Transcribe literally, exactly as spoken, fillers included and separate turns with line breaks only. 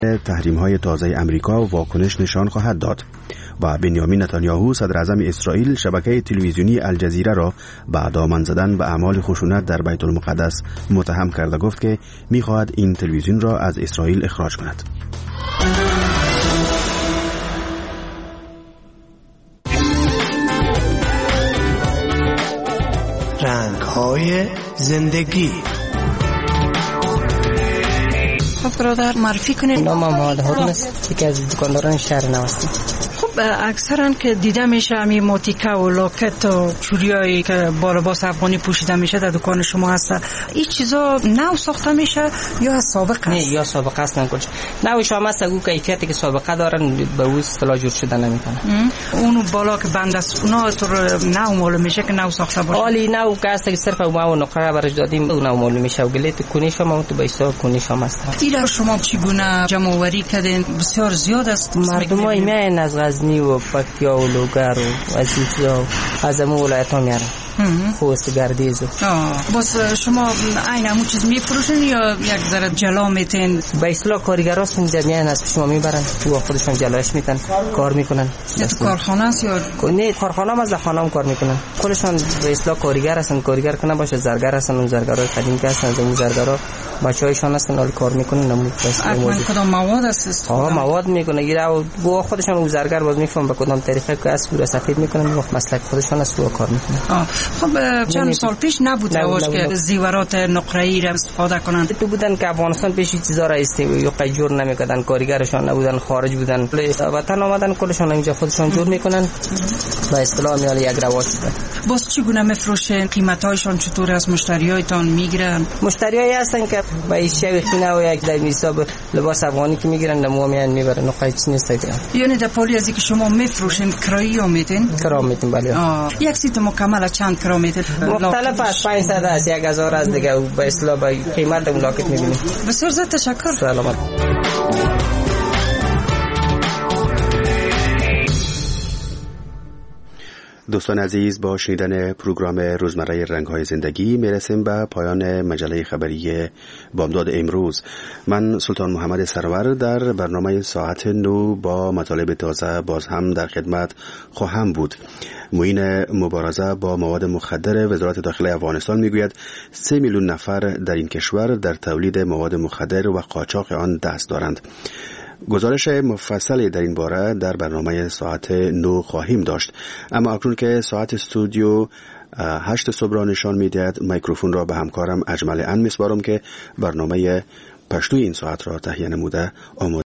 تحریم‌های تازه امریکا واکنش نشان خواهد داد و بنیامین نتانیاهو صدر اعظم اسرائیل شبکه تلویزیونی الجزیره را به دامن زدن به اعمال خشونت در بیت المقدس متهم کرده گفت که می‌خواهد این تلویزیون را از اسرائیل اخراج کند.
رنگ‌های زندگی.
خب برادر معرفی کنید.
نامم محمد هارون است، یکی از دکانداران شهر نو هستم.
خب اکثرا که دیده میشه همین موتیکه و لاکت و چوریایی که با لباس افغانی پوشیده میشه در دکان شما هست، این چیزا نو ساخته میشه یا از سابقه است؟
نه، یا سابقه است. نکنش نو شما است، او کیفیتی که سابقه دارن به او اصطلاح جور شده نمیتونه.
اون بالا که بند است اونا تو نو معلوم میشه که نو ساخته باشه.
حالی نو که است که صرف ما و نقره برش دادیم اون نو معلوم میشه و گلیت کنی شما تو به حساب کنی شما است.
اینا شما چگونه جمع آوری کردین؟ بسیار زیاد است.
مردمای میان از غزنی و پکتیا و لوگر و از این چیزا از همون ولایت ها میارن. خوست گردیز.
بس شما این همون چیز میفروشن یا یک ذره جلا میتین؟
به اصطلاح کارگراشون جمعیان از شما میبرن تو خودشون جلاش میتن کار میکنن.
تو کارخانه است یا
نه؟ کارخانه هم از خانه هم کار میکنن. خودشون به اصطلاح کارگر هستن. کارگر کنه باشه زرگر هستن. اون زرگرای قدیم که هستن اون زرگرا بچه‌هایشون هستن اول کار میکنن. نمود
اصلا کدام مواد است؟
ها مواد میکنه گیره و گو خودشون اون زرگر باز میفهم به کدام طریقه که از پورا سفید میکنن و مسلک خودشون از تو کار میکنن.
خب چند سال پیش نبود رواج که زیورات نقره‌ای را استفاده کنند.
تو بودن که افغانستان پیش چیزا را استفاده یا جور نمیکردن، کارگرشان نبودن، خارج بودن، وطن آمدن کلشون اینجا خودشون جور میکنن. به اصطلاح میال یک رواج شده.
باز چگونه میفروشن؟ قیمتایشون چطور است؟ مشتریایتون میگیرن؟
مشتریایی هستن که با اشیاء خینه و یک در حساب لباس افغانی که میگیرن نمو میان میبرن و قیمت نیست دیگه.
یعنی در پالی از اینکه شما میفروشین کرایی یا میتین؟
کرا میتین بله.
یک سیت مکمل چند کرا میتین؟
مختلف است. پانصد است، یک هزار است دیگه. به اصطلاح با قیمت ملاقات میبینیم.
بسیار زیاد تشکر.
سلامت.
دوستان عزیز، با شنیدن پروگرام روزمره رنگ‌های زندگی میرسیم به پایان مجله خبری بامداد امروز. من سلطان محمد سرور در برنامه ساعت نو با مطالب تازه باز هم در خدمت خواهم بود. معین مبارزه با مواد مخدر وزارت داخله افغانستان میگوید سه میلیون نفر در این کشور در تولید مواد مخدر و قاچاق آن دست دارند. گزارش مفصلی در این باره در برنامه ساعت نو خواهیم داشت، اما اکنون که ساعت استودیو هشت صبح را نشان میدهد، میکروفون را به همکارم اجمل ان میسپارم که برنامه پشتوی این ساعت را تهیه نموده آماده